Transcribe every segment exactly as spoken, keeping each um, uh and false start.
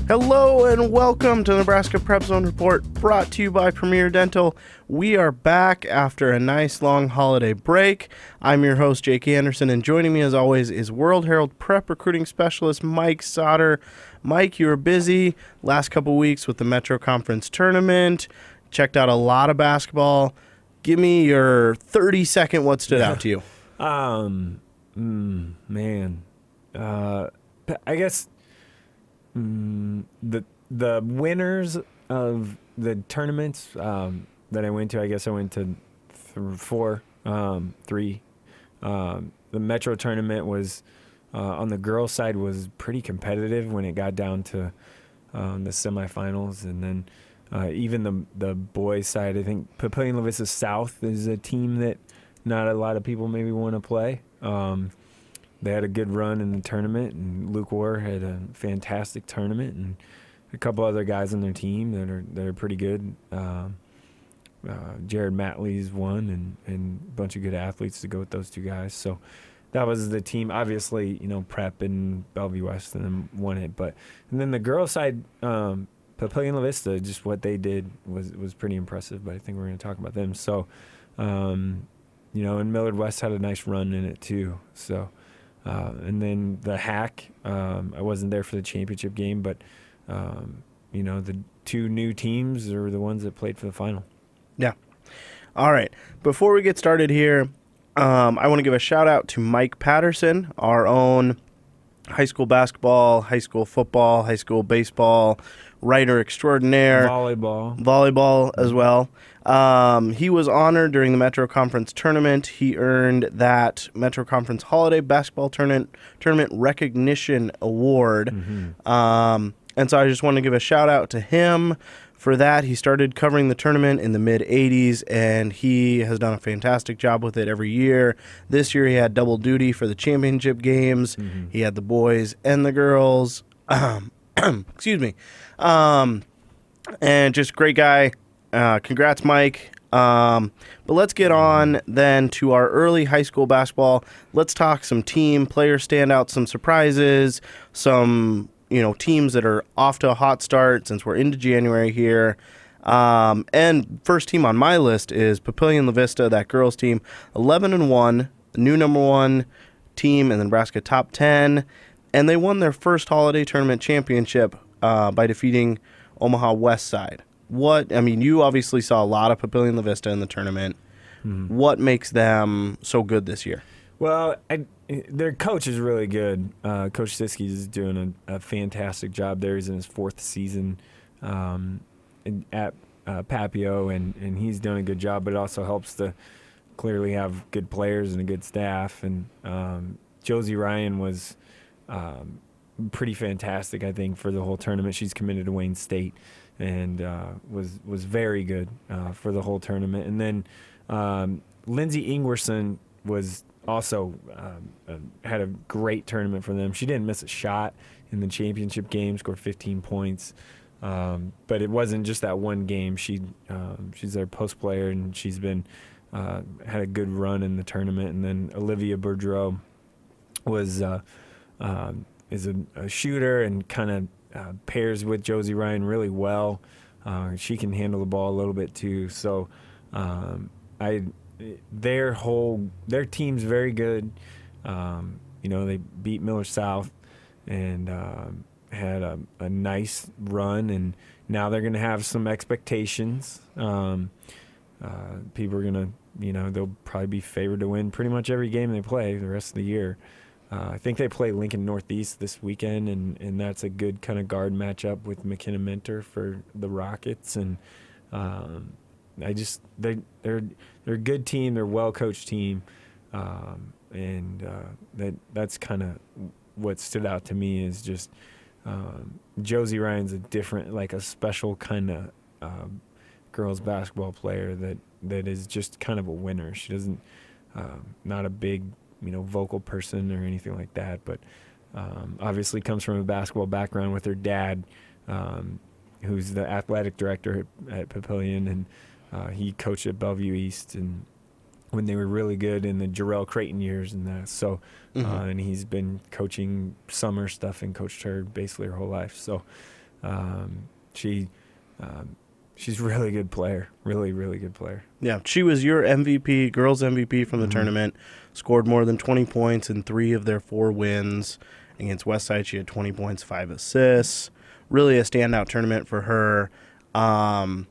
Hello and welcome to Nebraska Prep Zone Report, brought to you by Premier Dental. We are back after a nice long holiday break. I'm your host, Jake Anderson, and joining me as always is World Herald Prep Recruiting Specialist Mike Sauter. Mike, you were busy last couple weeks with the Metro Conference Tournament. Checked out a lot of basketball. Give me your thirty-second what stood out to you. Um, mm, man, uh, I guess mm, the the winners of the tournaments um, that I went to. I guess I went to th- four, um, three. Um, the Metro tournament was uh, on the girls' side was pretty competitive when it got down to um, the semifinals, and then uh, even the the boys' side. I think Papillion La Vista South is a team that not a lot of people maybe want to play. Um, they had a good run in the tournament, and Luke War had a fantastic tournament, and a couple other guys on their team that are that are pretty good. Um, uh, Jared Matley's won, and, and a bunch of good athletes to go with those two guys. So that was the team. Obviously, you know, Prep and Bellevue West and them won it. But and then the girls' side, um, Papillion La Vista, just what they did was was pretty impressive. But I think we're going to talk about them. So. Um, You know, and Millard West had a nice run in it too. So, uh, and then the Hack, um, I wasn't there for the championship game, but um, you know, the two new teams are the ones that played for the final. Yeah. All right. Before we get started here, um, I want to give a shout out to Mike Patterson, our own high school basketball, high school football, high school baseball writer extraordinaire. Volleyball. Volleyball as well. Um, he was honored during the Metro Conference Tournament. He earned that Metro Conference Holiday Basketball Tournament Tournament Recognition Award. Mm-hmm. Um, and so I just want to give a shout out to him for that. He started covering the tournament in the mid eighties, and he has done a fantastic job with it every year. This year he had double duty for the championship games. Mm-hmm. He had the boys and the girls. Um, excuse me. Um, and just great guy. Uh, congrats, Mike. Um, but let's get on then to our early high school basketball. Let's talk some team player standouts, some surprises, some, you know, teams that are off to a hot start since we're into January here. Um, and first team on my list is Papillion La Vista, that girls team, eleven and one, the new number one team in the Nebraska top ten. And they won their first holiday tournament championship uh, by defeating Omaha West Side. What, I mean, you obviously saw a lot of Papillion La Vista in the tournament. Mm-hmm. What makes them so good this year? Well, I, their coach is really good. Uh, Coach Siskey is doing a, a fantastic job there. He's in his fourth season um, in, at uh, Papio, and, and he's doing a good job, but it also helps to clearly have good players and a good staff. And um, Josie Ryan was um, pretty fantastic, I think, for the whole tournament. She's committed to Wayne State. And uh, was was very good uh, for the whole tournament. And then um, Lindsay Ingwerson was also um, uh, had a great tournament for them. She didn't miss a shot in the championship game, scored fifteen points. Um, but it wasn't just that one game. She um, she's their post player, and she's been uh, had a good run in the tournament. And then Olivia Boudreau was uh, uh, is a, a shooter and kind of. Uh, pairs with Josie Ryan really well. Uh, she can handle the ball a little bit too. So, um, I their whole their team's very good. Um, you know, they beat Miller South and um, had a, a nice run, and now they're going to have some expectations. Um, uh, people are going to, you know, they'll probably be favored to win pretty much every game they play the rest of the year. Uh, I think they play Lincoln Northeast this weekend, and, and that's a good kind of guard matchup with McKenna Mentor for the Rockets. And um, I just they they're they're a good team. They're a well coached team, um, and uh, that that's kind of what stood out to me is just um, Josie Ryan's a different, like a special kind of uh, girls basketball player that that is just kind of a winner. She doesn't um, not a big. you know, vocal person or anything like that, but um, obviously comes from a basketball background with her dad, um, who's the athletic director at, at Papillion, and uh, he coached at Bellevue East, and when they were really good in the Jarrell Creighton years and that. So, mm-hmm. uh, and he's been coaching summer stuff and coached her basically her whole life. So, Um, she um, she's a really good player, really really good player. Yeah, she was your M V P, girls M V P from the Mm-hmm. tournament. Scored more than twenty points in three of their four wins. Against Westside, she had twenty points, five assists. Really a standout tournament for her. Um,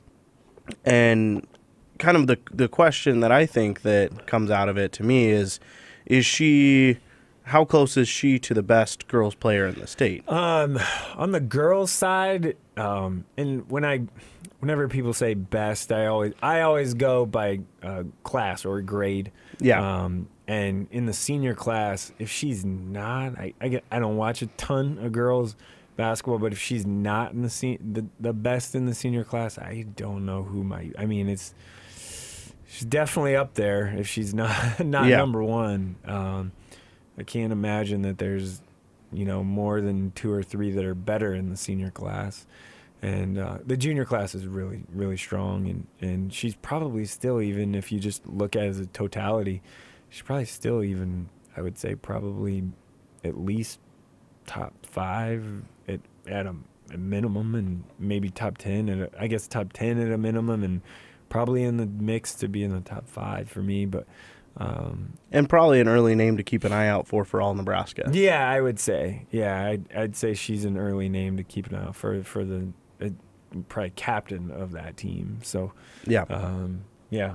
and kind of the the question that I think that comes out of it to me is, is she, how close is she to the best girls player in the state? Um, on the girls' side, um, and when I, whenever people say best, I always I always go by uh, class or grade. Yeah. Um, and in the senior class, if she's not, I I, get, I don't watch a ton of girls basketball, but if she's not in the se- the the best in the senior class, I don't know who might. I mean, it's she's definitely up there. If she's not not Yeah. number one, um, I can't imagine that there's, you know, more than two or three that are better in the senior class. And uh, the junior class is really, really strong. And, and she's probably still, even if you just look at it as a totality, she's probably still even, I would say, probably at least top five at, at a, a minimum, and maybe top ten. At a, I guess top ten at a minimum, and probably in the mix to be in the top five for me. But Um, And probably an early name to keep an eye out for for all Nebraska. yeah, I would say. Yeah, I'd, I'd say she's an early name to keep an eye out for for the uh, probably captain of that team. So, Yeah. um, yeah.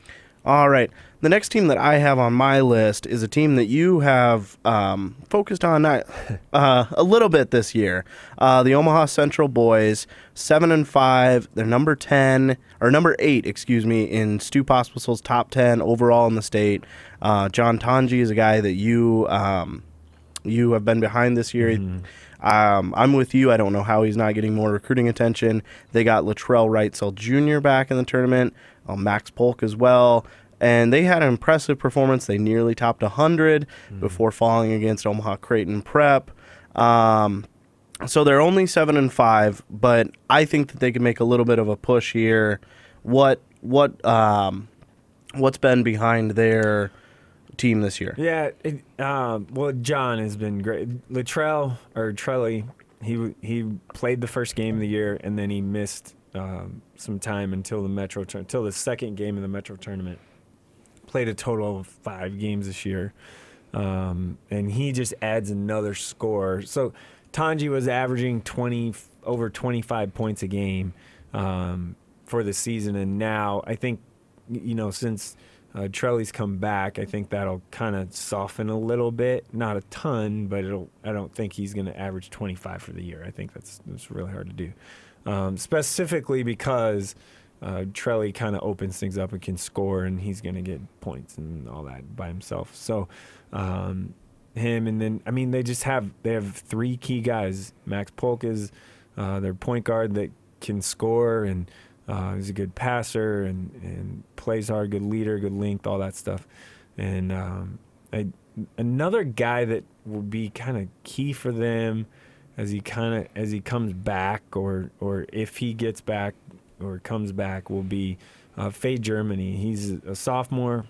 All right. The next team that I have on my list is a team that you have um, focused on uh, uh, a little bit this year. Uh, the Omaha Central boys, seven and five. They're number ten or number eight, excuse me, in Stu Pospisil's top ten overall in the state. Uh, John Tanji is a guy that you um, you have been behind this year. Mhm. Um, I'm with you. I don't know how he's not getting more recruiting attention. They got Latrell Wrightsell Junior back in the tournament, uh, Max Polk as well, and they had an impressive performance. They nearly topped one hundred Mhm. before falling against Omaha Creighton Prep. Um, so they're only seven and five, but I think that they can make a little bit of a push here. What what um, what's been behind their team this year? Yeah, it, um, well, John has been great. Latrell or Trelly, he he played the first game of the year, and then he missed um, some time until the Metro tur- until the second game of the Metro tournament. Played a total of five games this year, um, and he just adds another score. So Tanji was averaging twenty over twenty-five points a game um, for the season, and now I think, you know, since Uh, Trelly's come back, I think that'll kind of soften a little bit. Not a ton, but it'll. I don't think he's going to average twenty-five for the year. I think that's that's really hard to do, um, specifically because uh, Trelly kind of opens things up and can score, and he's going to get points and all that by himself. So um, him, and then I mean they just have they have three key guys. Max Polk is uh, their point guard that can score, and Uh, he's a good passer and, and plays hard, good leader, good length, all that stuff. And um, I, another guy that will be kind of key for them as he kind of as he comes back, or or if he gets back or comes back, will be uh, Faye Germany. He's a sophomore.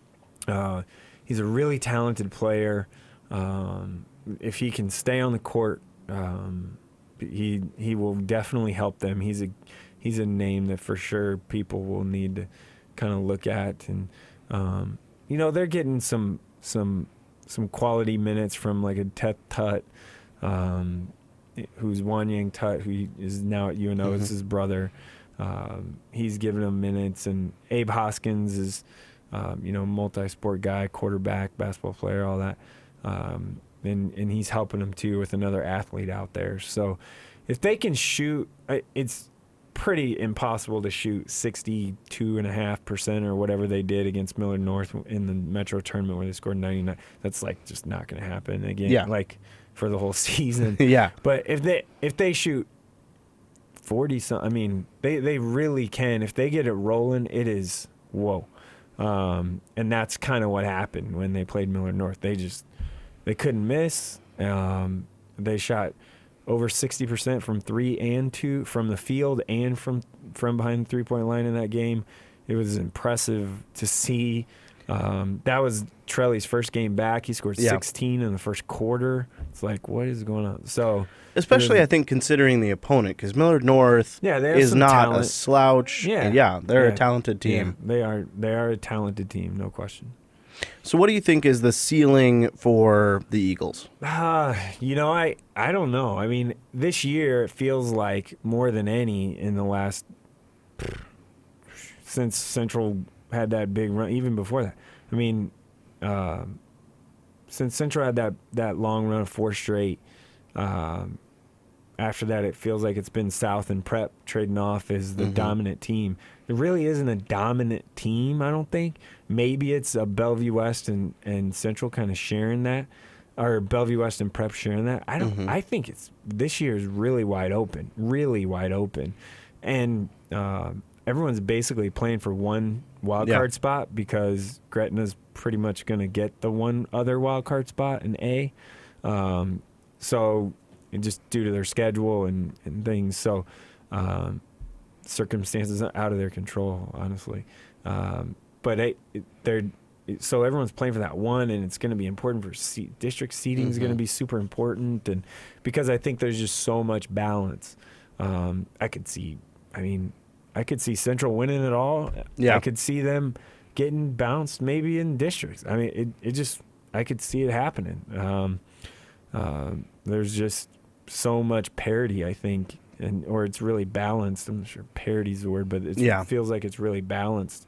Uh, he's a really talented player. Um, if he can stay on the court, um, he he will definitely help them. He's a He's a name that for sure people will need to kind of look at, and um, you know they're getting some some some quality minutes from like a Tet Tut, um, who's Wanyang Tut, who is now at U N O. Mm-hmm. It's his brother. Um, he's giving them minutes, and Abe Hoskins is um, you know multi-sport guy, quarterback, basketball player, all that, um, and and he's helping them too with another athlete out there. So if they can shoot, it's pretty impossible to shoot sixty-two point five percent or whatever they did against Millard North in the Metro tournament where they scored ninety-nine. That's like just not going to happen again. Yeah. Like for the whole season. Yeah. But if they if they shoot forty some, I mean, they they really can. If they get it rolling, it is whoa. Um, and that's kind of what happened when they played Millard North. They just they couldn't miss. Um, they shot over sixty percent from three and two from the field and from from behind the three-point line in that game. It was impressive to see. Um, that was Trelly's first game back. He scored Yeah. sixteen in the first quarter. It's like, what is going on? So, Especially, there's- I think, considering the opponent, because Millard North yeah, they have is some not talent. a slouch. Yeah. yeah, they're Yeah. a talented Yeah, team. they are. They are a talented team, no question. So, what do you think is the ceiling for the Eagles? Uh, you know, I I don't know. I mean, this year it feels like more than any in the last since Central had that big run. Even before that, I mean, um, since Central had that that long run of four straight. Um, after that, it feels like it's been South and Prep trading off as the Mhm. dominant team. There really isn't a dominant team, I don't think. Maybe it's a Bellevue West and, and Central kind of sharing that, or Bellevue West and Prep sharing that. I don't. Mhm. I think it's this year is really wide open, really wide open, and uh, everyone's basically playing for one wild Yeah. card spot because Gretna's pretty much going to get the one other wild card spot in A. Um, so. And just due to their schedule and, and things. So um, circumstances are out of their control, honestly. Um, but it, it, they're it, so everyone's playing for that one, and it's going to be important for seat, district seating is going to Mhm. be super important, and because I think there's just so much balance. Um, I could see, I mean, I could see Central winning it all. Yeah. I could see them getting bounced maybe in districts. I mean, it, it just I could see it happening. Um, uh, there's just so much parity, I think, and or it's really balanced. I'm not sure parity's the word, but it's, Yeah. it feels like it's really balanced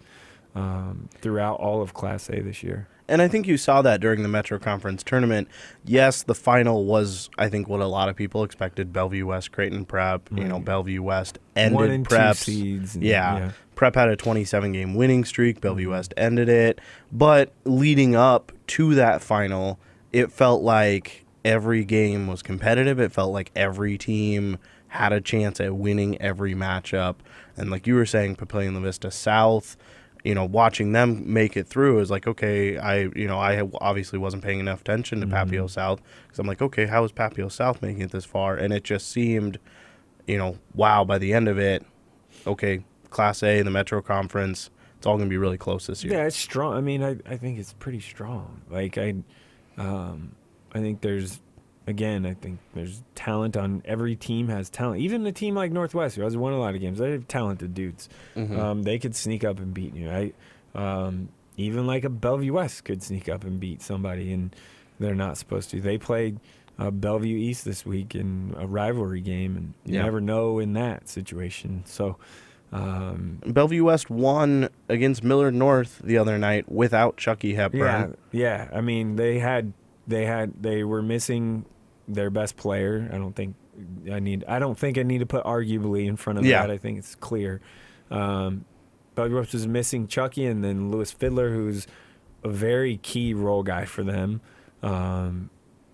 um, throughout all of Class A this year. And I think you saw that during the Metro Conference tournament. Yes, the final was, I think, what a lot of people expected. Bellevue West, Creighton Prep. You know, Right. Bellevue West One ended and two Prep's. seeds. and- Yeah. Prep had a twenty-seven game winning streak. Bellevue West ended it. But leading up to that final, it felt like every game was competitive. It felt like every team had a chance at winning every matchup. And like you were saying, Papillion La Vista South, you know, watching them make it through is like, okay, I, you know, I obviously wasn't paying enough attention to Mhm. Papio South because I'm like, okay, how is Papio South making it this far? And it just seemed, you know, wow, by the end of it, okay, Class A, the Metro Conference, it's all going to be really close this year. Yeah, it's strong. I mean, I, I think it's pretty strong. Like I, um, I think there's, again, I think there's talent on every team has talent. Even a team like Northwest, who has won a lot of games, they have talented dudes. Mhm. Um, they could sneak up and beat you. I, um, even like a Bellevue West could sneak up and beat somebody, and they're not supposed to. They played uh, Bellevue East this week in a rivalry game, and you Yeah. never know in that situation. So. Um, Bellevue West won against Millard North the other night without Chucky Hepburn. Yeah, yeah. I mean, they had, they had, they were missing their best player. I don't think I need. I don't think I need to put arguably in front of Yeah. that. I think it's clear. Um, Bellevue West was missing Chucky, and then Lewis Fiddler, who's a very key role guy for them, um,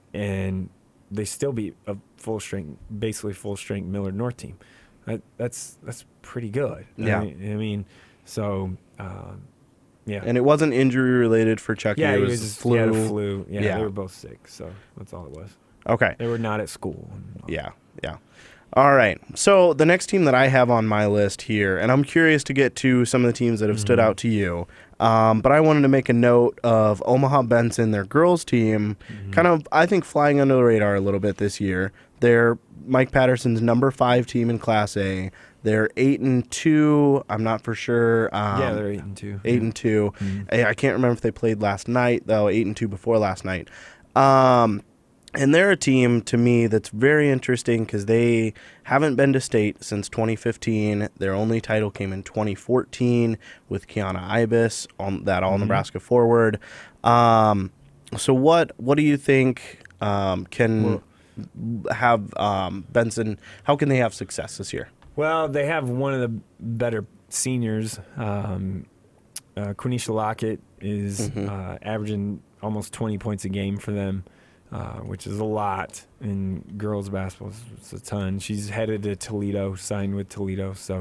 and they still beat a full strength, basically full strength Millard North team. That, that's that's pretty good. Yeah. I mean, I mean so. Um, Yeah. And it wasn't injury related for Chucky. yeah, it he was, was just, flu. He had a flu. Yeah, Yeah. they were both sick, so that's all it was. Okay. They were not at school. Yeah, yeah. All right. So the next team that I have on my list here, and I'm curious to get to some of the teams that have stood Mhm. out to you, um, but I wanted to make a note of Omaha Benson, their girls team, Mhm. kind of, I think, flying under the radar a little bit this year. They're Mike Patterson's number five team in Class A. They're eight and two. I'm not for sure. Um, yeah, they're eight and two. eight and two. Mhm. I I can't remember if they played last night though. Eight and two before last night. Um, and they're a team to me that's very interesting because they haven't been to state since twenty fifteen. Their only title came in twenty fourteen with Kiana Ibis on that All Mhm. Nebraska forward. Um, so what what do you think um, can Well- have um, Benson? How can they have success this year? Well, they have one of the better seniors. Um, uh, Quenisha Lockett is Mhm. uh, averaging almost twenty points a game for them, uh, which is a lot in girls basketball. It's a ton. She's headed to Toledo, signed with Toledo. So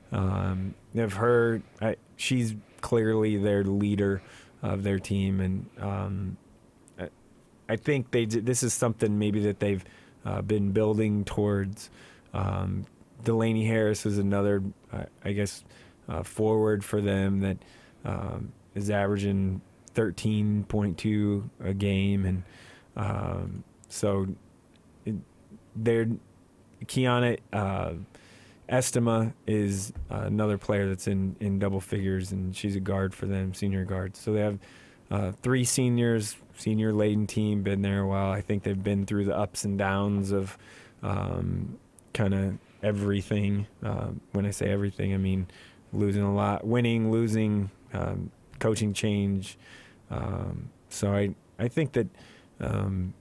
um, of her, I, she's clearly their leader of their team, and um, I, I think they d- this is something maybe that they've uh, been building towards. Um, Delaney Harris is another, uh, I guess, uh, forward for them that um, is averaging thirteen point two a game, and um, so it, they're Kiana uh, Estima is uh, another player that's in, in double figures, and she's a guard for them, senior guard. So they have uh, three seniors, senior laden team, been there a while. I think they've been through the ups and downs of um, kind of everything. Uh, when I say everything, I mean losing a lot, winning, losing, um, coaching change. Um, so I I think that um,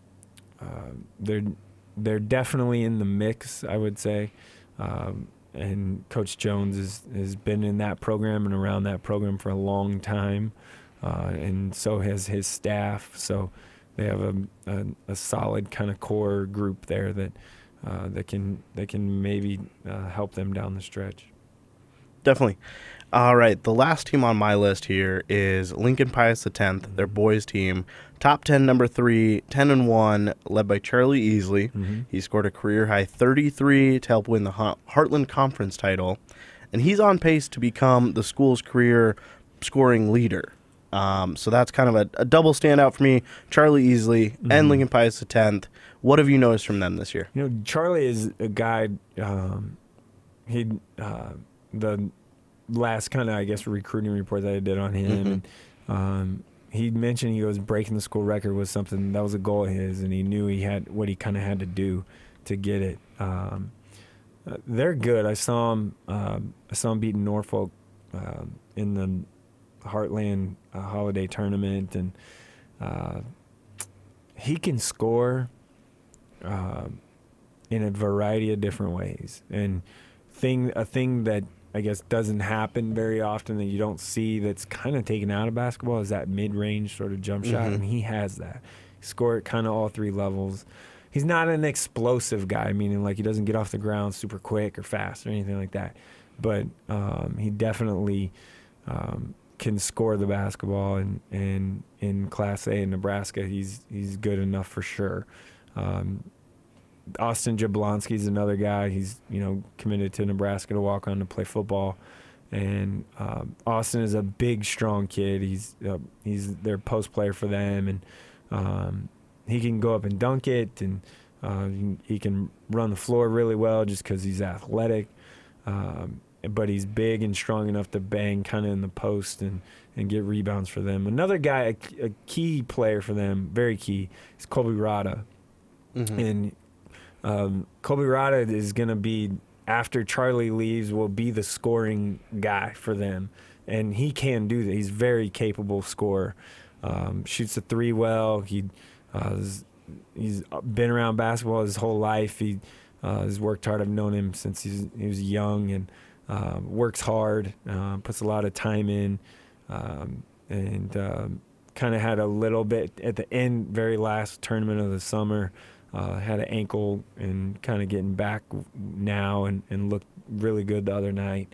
uh, they're they're definitely in the mix, I would say. Um, and Coach Jones is, has been in that program and around that program for a long time, uh, and so has his staff. So they have a, a, a solid kind of core group there that uh, that can that can maybe uh, help them down the stretch. Definitely. All right, the last team on my list here is Lincoln Pius X, their boys team. Top ten, number three, ten and one, led by Charlie Easley. Mm-hmm. He scored a career-high thirty-three to help win the Heartland Conference title. And he's on pace to become the school's career scoring leader. Um, so that's kind of a, a double standout for me, Charlie Easley mm-hmm. and Lincoln Pius X. What have you noticed from them this year? You know, Charlie is a guy, um, he uh, the last kind of, I guess, recruiting report that I did on him, mm-hmm. and um, he mentioned he was breaking the school record was something that was a goal of his, and he knew he had what he kind of had to do to get it. Um, uh, they're good. I saw him. Uh, I saw him beating Norfolk uh, in the Heartland uh, Holiday Tournament, and uh, he can score uh, in a variety of different ways. And thing a thing that I guess doesn't happen very often that you don't see that's kind of taken out of basketball is that mid-range sort of jump shot, mm-hmm. and he has that. He scored kind of all three levels. He's not an explosive guy, meaning like he doesn't get off the ground super quick or fast or anything like that, but um, he definitely um, can score the basketball, and, and in Class A in Nebraska, he's he's good enough for sure. Um, Austin Jablonski is another guy. He's, you know, committed to Nebraska to walk on to play football. And um, Austin is a big, strong kid. He's uh, he's their post player for them, and um, he can go up and dunk it, and uh, he can run the floor really well just because he's athletic. Um, but he's big and strong enough to bang kind of in the post and, and get rebounds for them. Another guy, a, a key player for them, very key, is Colby Rada. Mm-hmm. And Um, Colby Rada is going to be, after Charlie leaves, will be the scoring guy for them. And he can do that. He's very capable scorer. Um, shoots the three well. He uh, is, he's been around basketball his whole life. He uh, has worked hard. I've known him since he's, he was young, and uh, works hard, uh, puts a lot of time in, um, and um, kind of had a little bit at the end, very last tournament of the summer. Uh, had an ankle and kind of getting back now, and, and looked really good the other night.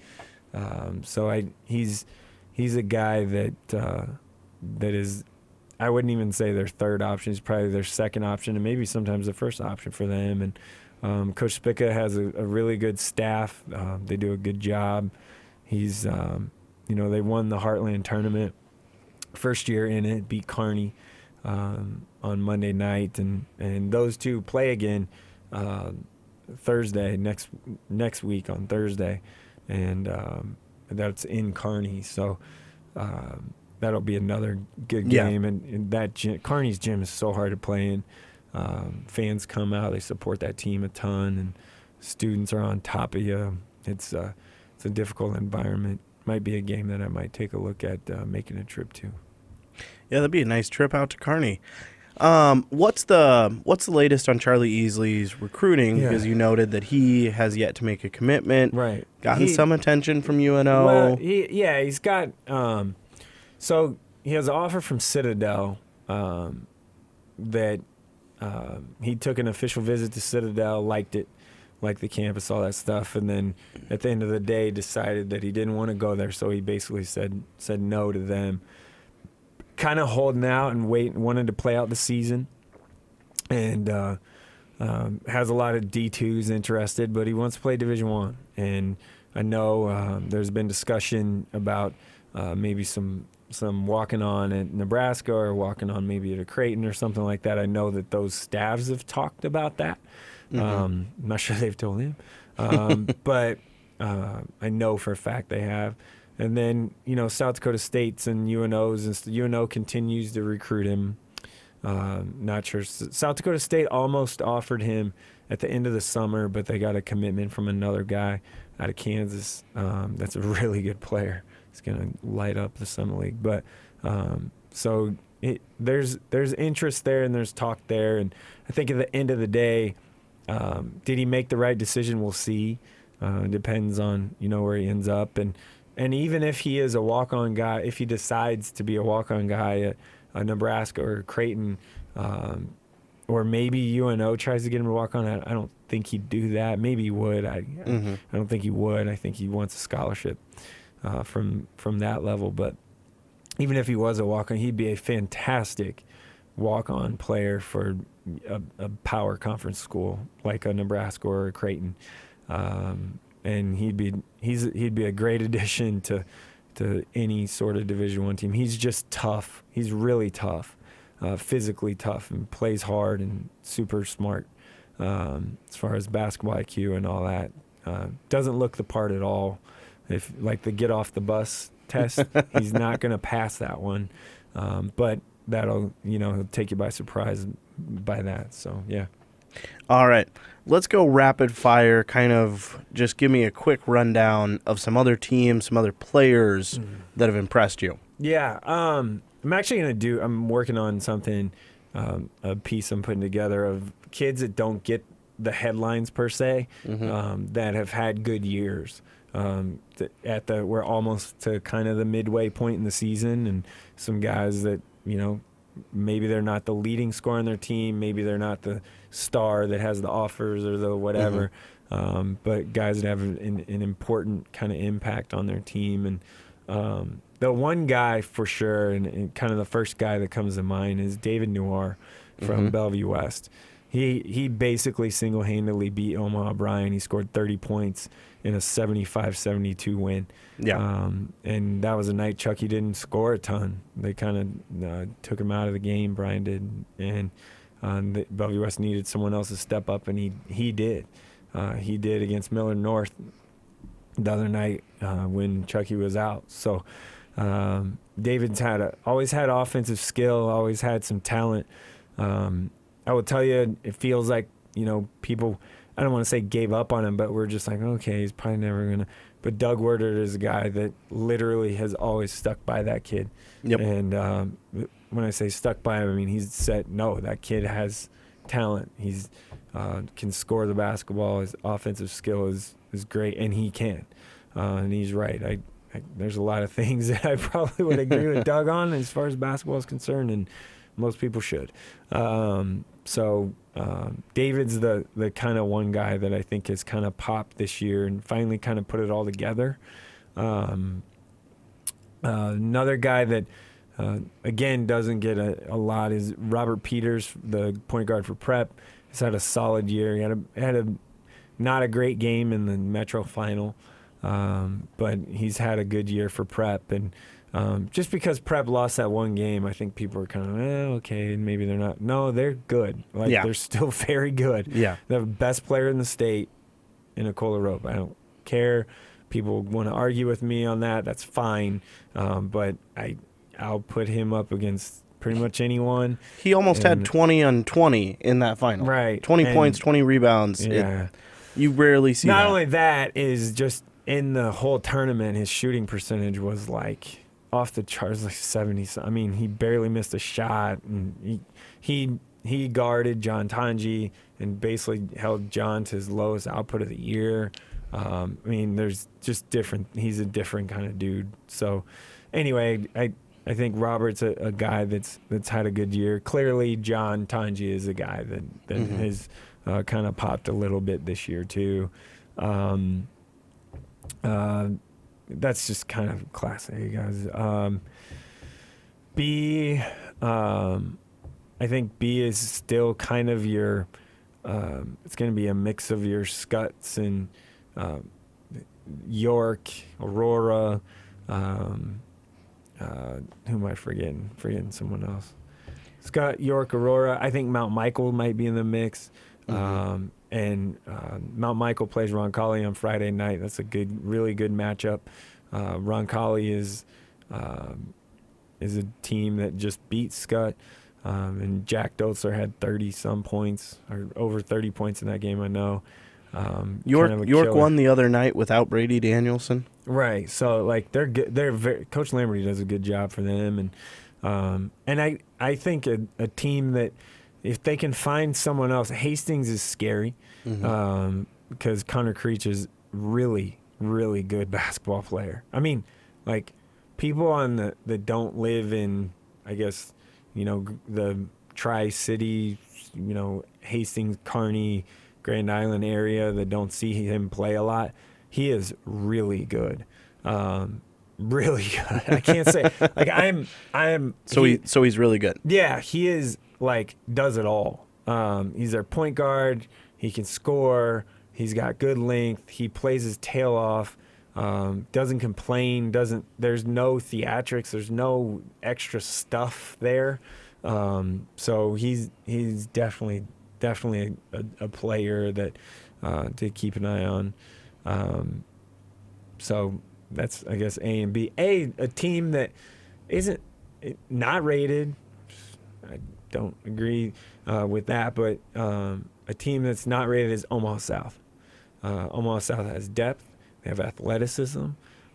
Um, so I he's he's a guy that uh, that is, I wouldn't even say their third option. He's probably their second option, and maybe sometimes the first option for them. And um, Coach Spica has a, a really good staff. Uh, they do a good job. He's um, you know, they won the Heartland tournament first year in it, beat Kearney Um, on Monday night, and, and those two play again uh, Thursday next next week on Thursday, and um, that's in Kearney. So uh, that'll be another good game. Yeah. And, and that gym, Kearney's gym is so hard to play in. Um, fans come out, they support that team a ton, and students are on top of you. It's uh, it's a difficult environment. Might be a game that I might take a look at uh, making a trip to. Yeah, that'd be a nice trip out to Kearney. Um, what's the what's the latest on Charlie Easley's recruiting? Yeah. Because you noted that he has yet to make a commitment. Right. Gotten he, some attention from U N O. Well, he, yeah, he's got. Um, so he has an offer from Citadel um, that uh, he took an official visit to Citadel, liked it, liked the campus, all that stuff, and then at the end of the day decided that he didn't want to go there. So he basically said said no to them. Kind of holding out and waiting, wanted to play out the season, and uh, um, has a lot of D twos interested, but he wants to play Division One. And I know uh, there's been discussion about uh, maybe some some walking on at Nebraska or walking on maybe at a Creighton or something like that. I know that those staffs have talked about that. Mm-hmm. Um, I'm not sure they've told him, um, but uh, I know for a fact they have. And then, you know, South Dakota State's and U N O's, and U N O continues to recruit him. Uh, not sure. South Dakota State almost offered him at the end of the summer, but they got a commitment from another guy out of Kansas. Um, that's a really good player. He's going to light up the Summit League. But um, so it, there's there's interest there and there's talk there. And I think at the end of the day, um, did he make the right decision? We'll see. Uh, depends on, you know, where he ends up. And and even if he is a walk-on guy, if he decides to be a walk-on guy at a Nebraska or Creighton, um, or maybe U N O tries to get him to walk on, I, I don't think he'd do that. Maybe he would. I mm-hmm. I don't think he would. I think he wants a scholarship uh, from from that level. But even if he was a walk-on, he'd be a fantastic walk-on player for a, a power conference school like a Nebraska or a Creighton. Um, and he'd be he's he'd be a great addition to to any sort of Division One team. He's just tough. He's really tough, uh, physically tough, and plays hard and super smart um, as far as basketball I Q and all that. Uh, doesn't look the part at all. If like the get off the bus test, he's not going to pass that one. Um, but that'll, you know, he'll take you by surprise by that. So yeah. All right, let's go rapid fire. Kind of just give me a quick rundown of some other teams, some other players mm. that have impressed you. Yeah, um, I'm actually going to do, I'm working on something, um, a piece I'm putting together of kids that don't get the headlines per se, mm-hmm. um, that have had good years. Um, at the, we're almost to kind of the midway point in the season, and some guys that, you know, maybe they're not the leading scorer on their team, maybe they're not the star that has the offers or the whatever, mm-hmm. um, but guys that have an, an important kind of impact on their team. And um, the one guy for sure, and, and kind of the first guy that comes to mind, is David Noir from mm-hmm. Bellevue West. He he basically single-handedly beat Omaha Bryan. He scored thirty points in a seventy-five seventy-two win. Yeah. Um, and that was a night Chucky didn't score a ton. They kind of uh, took him out of the game, Bryan did. And uh, the, Bellevue West needed someone else to step up, and he, he did. Uh, he did against Millard North the other night uh, when Chucky was out. So um, David's had a, always had offensive skill, always had some talent. Um, I will tell you, it feels like, you know, people, I don't want to say gave up on him, but we're just like, okay, he's probably never going to. But Doug Werdert is a guy that literally has always stuck by that kid. Yep. And um, when I say stuck by him, I mean, he's said, no, that kid has talent. He's uh, can score the basketball. His offensive skill is, is great, and he can. Uh, and he's right. I, I, there's a lot of things that I probably would agree with Doug on as far as basketball is concerned, and most people should. Um, so um, David's the, the kind of one guy that I think has kind of popped this year and finally kind of put it all together. Um, uh, another guy that, uh, again, doesn't get a, a lot is Robert Peters, the point guard for Prep. He's had a solid year. He had a, had a not a great game in the Metro Final, um, but he's had a good year for Prep. And Um, just because Prep lost that one game, I think people are kind of, eh, okay, and maybe they're not. No, they're good. Like, yeah. They're still very good. Yeah. They're the best player in the state in Nicola Rope. I don't care. People want to argue with me on that. That's fine. Um, but I, I'll put him up against pretty much anyone. He almost and, had twenty on twenty in that final. Right. twenty and, points, twenty rebounds. Yeah. It, you rarely see Not that. Not only that, is just in the whole tournament, his shooting percentage was like off the charts, like seventy. I mean, he barely missed a shot, and he he he guarded John Tanji and basically held John to his lowest output of the year. Um, I mean, there's just different. He's a different kind of dude. So, anyway, I I think Robert's a, a guy that's that's had a good year. Clearly, John Tanji is a guy that that mm-hmm. has uh, kind of popped a little bit this year too. Um, uh, That's just kind of class A, guys. Um, B, um, I think B is still kind of your, um, it's going to be a mix of your Scuts and um, York, Aurora, um, uh, who am I forgetting? Forgetting someone else. Scott York Aurora. I think Mount Michael might be in the mix. Mhm. Um, and uh, Mount Michael plays Roncalli on Friday night. That's a good, really good matchup. Uh, Roncalli is um, is a team that just beat Scott. Um, and Jack Dotzler had thirty some points, or over thirty points in that game, I know. Um, York kind of a York killer. won the other night without Brady Danielson. Right. So like they're good. They're very, Coach Lamberty does a good job for them, and um, and I I think a, a team that if they can find someone else, Hastings is scary Mhm. um, because Connor Creech is really really good basketball player. I mean, like people on the that don't live in, I guess, you know, g- the Tri-City, you know, Hastings, Kearney, Grand Island area that don't see him play a lot. He is really good. Um, really good. I can't say like I'm I'm So he, so he's really good. yeah, he is like does it all. Um, he's their point guard. He can score. He's got good length. He plays his tail off. Um, doesn't complain. Doesn't. There's no theatrics. There's no extra stuff there. Um, so he's he's definitely definitely a, a player that uh, to keep an eye on. Um, so that's I guess A and B. A a team that isn't not rated. I don't agree uh, with that, but um, a team that's not rated is Omaha South. Uh, Omaha South has depth. They have athleticism.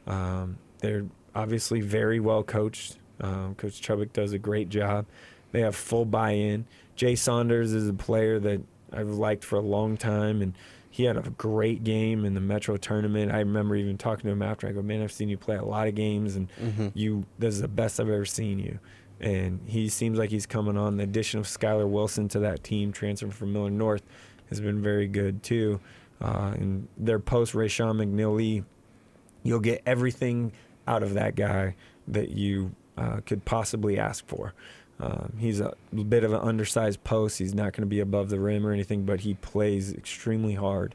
Um, they're obviously very well coached. Um, Coach Chubbuck does a great job. They have full buy-in. Jay Saunders is a player that I've liked for a long time, and he had a great game in the Metro tournament. I remember even talking to him after. I go, man, I've seen you play a lot of games, and Mhm. you this is the best I've ever seen you. And he seems like he's coming on. The addition of Skylar Wilson to that team, transferred from Miller North, has been very good too. Uh, and their post Rayshawn McNeely, you'll get everything out of that guy that you uh, could possibly ask for. Um, he's a bit of an undersized post. He's not going to be above the rim or anything, but he plays extremely hard.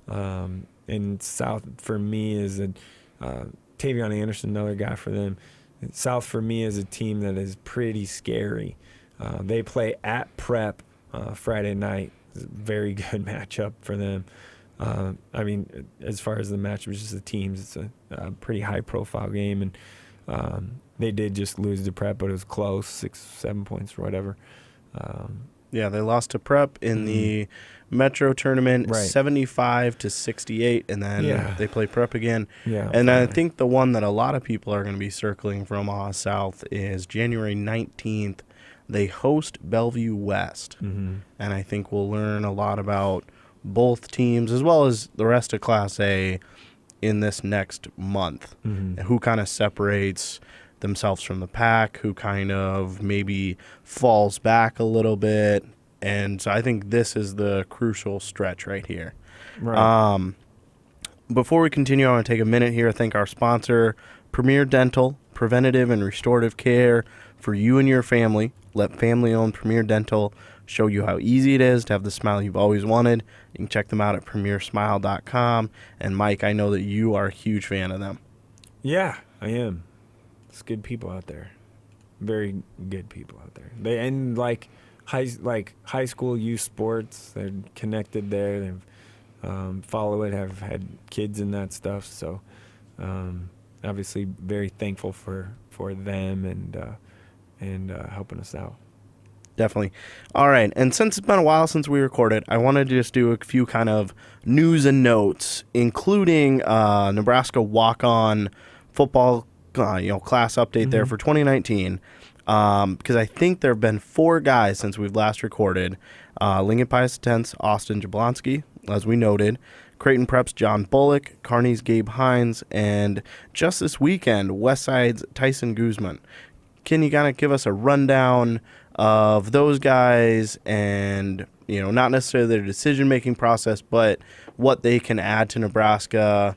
Um, and South, for me, is a uh, Tavion Anderson, another guy for them. South, for me, is a team that is pretty scary. Uh, they play at Prep uh, Friday night. It's a very good matchup for them. Uh, I mean, as far as the matchup, just the teams, it's a, a pretty high-profile game, and um, they did just lose to Prep, but it was close, six, seven points or whatever. Um, Yeah, they lost to Prep in Mhm. the Metro tournament, Right. seventy-five to sixty-eight, and then Yeah. they play Prep again. yeah, And I finally. think the one that a lot of people are going to be circling from Omaha South is January nineteenth. They host Bellevue West, Mhm. and I think we'll learn a lot about both teams as well as the rest of Class A in this next month. Mhm. Who kind of separates themselves from the pack, who kind of maybe falls back a little bit. And so I think this is the crucial stretch right here. Right. Um, before we continue, I want to take a minute here to thank our sponsor, Premier Dental, preventative and restorative care for you and your family. Let family-owned Premier Dental show you how easy it is to have the smile you've always wanted. You can check them out at premier smile dot com. And Mike, I know that you are a huge fan of them. Yeah, I am. It's good people out there. Very good people out there. They and like high like high school youth sports. They're connected there. They've um, follow it. Have had kids in that stuff. So um, obviously very thankful for for them and uh, and uh, helping us out. Definitely. All right. And since it's been a while since we recorded, I wanted to just do a few kind of news and notes, including uh, Nebraska walk-on football uh, you know, class update there Mhm. for twenty nineteen. Um, because I think there have been four guys since we've last recorded. Uh, Lincoln Pius X, Austin Jablonski, as we noted. Creighton Prep's John Bullock, Kearney's Gabe Hines, and just this weekend, Westside's Tyson Guzman. Can you kind of give us a rundown of those guys and, you know, not necessarily their decision-making process, but what they can add to Nebraska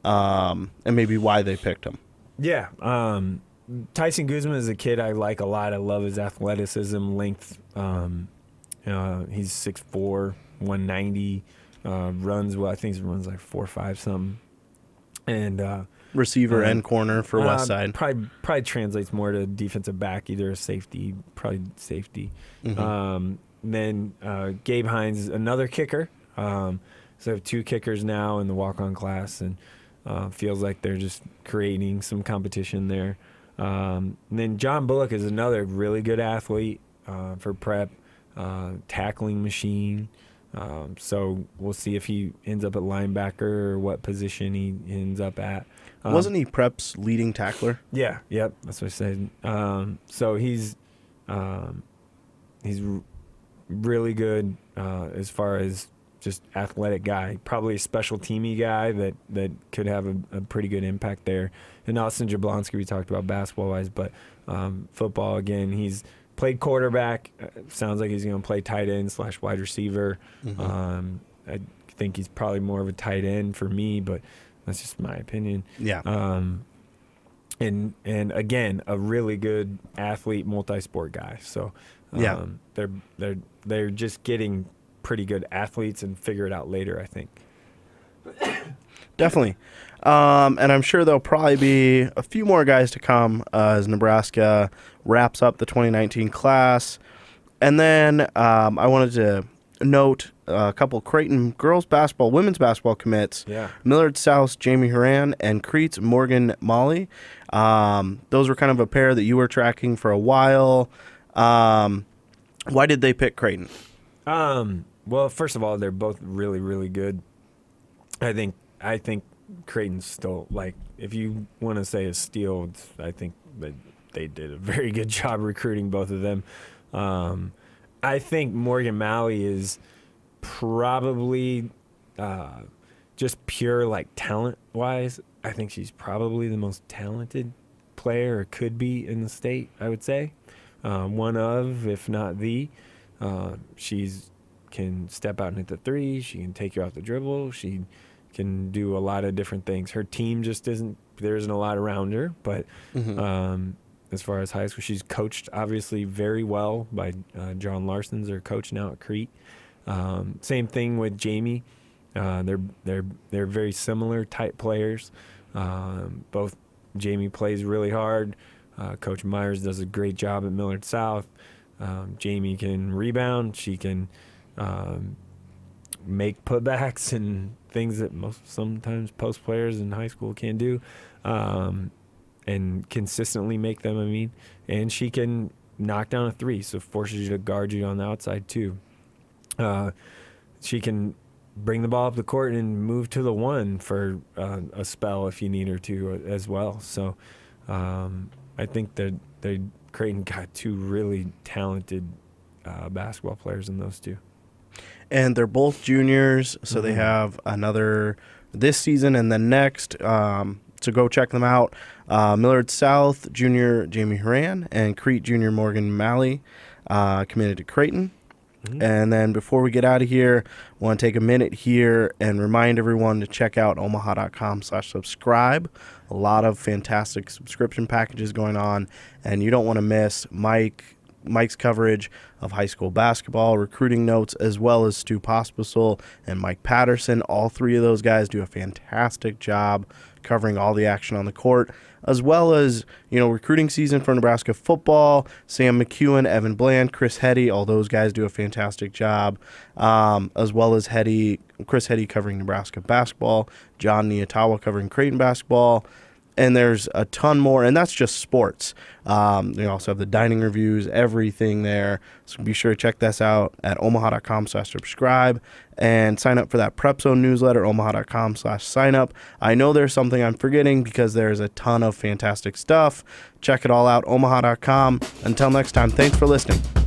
um, and maybe why they picked them? Yeah. Um, Tyson Guzman is a kid I like a lot. I love his athleticism, length. Um, uh, he's six foot four, one ninety, uh, runs well. I think he runs like four or five something. And uh, Receiver Um, and corner for uh, West Side. Probably probably translates more to defensive back, either a safety, probably safety. Mhm. Um, then uh, Gabe Hines is another kicker. Um, so I have two kickers now in the walk-on class, and uh, feels like they're just creating some competition there. Um, and then John Bullock is another really good athlete uh, for prep, uh, tackling machine. Um, so we'll see if he ends up at linebacker or what position he ends up at. Um, Wasn't he Prep's leading tackler? Yeah, yep, that's what I said. Um, so he's um, he's r- really good uh, as far as just athletic guy. Probably a special teamy guy that, that could have a, a pretty good impact there. And Austin Jablonski, we talked about basketball-wise, but um, football, again, he's played quarterback. Uh, sounds like he's going to play tight end slash wide receiver. Mhm. Um, I think he's probably more of a tight end for me, but that's just my opinion. Yeah. Um, and and again, a really good athlete, multi-sport guy. So um, Yeah. they're they're they're just getting pretty good athletes and figure it out later, I think. Definitely. Um, and I'm sure there'll probably be a few more guys to come uh, as Nebraska wraps up the twenty nineteen class. And then um, I wanted to note a couple Creighton girls basketball, women's basketball commits. Yeah. Millard South, Jamie Horan, and Crete's Morgan Molly. Um, those were kind of a pair that you were tracking for a while. Um, why did they pick Creighton? Um, well, first of all, they're both really, really good. I think I think Creighton's still, like, if you want to say a steal, it's, I think that they did a very good job recruiting both of them. Um, I think Morgan Malley is probably uh, just pure, like, talent-wise. I think she's probably the most talented player, or could be, in the state, I would say. Uh, one of, if not the. Uh, she's can step out and hit the three. She can take you off the dribble. She can do a lot of different things. Her team just isn't, there isn't a lot around her, but Mhm. um, as far as high school, she's coached obviously very well by uh, John Larson's their coach now at Crete. Um, same thing with Jamie. Uh, they're they're they're very similar type players. Um, both Jamie plays really hard. Uh, Coach Myers does a great job at Millard South. Um, Jamie can rebound. She can um, make putbacks and things that most sometimes post players in high school can do, um, and consistently make them. I mean, and she can knock down a three, so forces you to guard you on the outside too. Uh, she can bring the ball up the court and move to the one for uh, a spell if you need her to as well. So um, I think that they Creighton got two really talented uh, basketball players in those two. And they're both juniors, so they Mhm. have another this season and then next. Um, so go check them out. Uh, Millard South junior Jamie Horan and Crete junior Morgan Malley uh, committed to Creighton. Mhm. And then before we get out of here, I want to take a minute here and remind everyone to check out omaha.com slash subscribe. A lot of fantastic subscription packages going on, and you don't want to miss Mike Mike's coverage of high school basketball, recruiting notes, as well as Stu Pospisil and Mike Patterson. All three of those guys do a fantastic job covering all the action on the court, as well as, you know, recruiting season for Nebraska football. Sam McEwen, Evan Bland, Chris Heddy, all those guys do a fantastic job, um, as well as Heddy, Chris Heddy covering Nebraska basketball, John Niatawa covering Creighton basketball. And there's a ton more, and that's just sports. Um, you also have the dining reviews, everything there. So be sure to check this out at omaha.com slash subscribe and sign up for that Prep Zone newsletter, omaha.com slash sign up. I know there's something I'm forgetting because there's a ton of fantastic stuff. Check it all out, omaha dot com. Until next time, thanks for listening.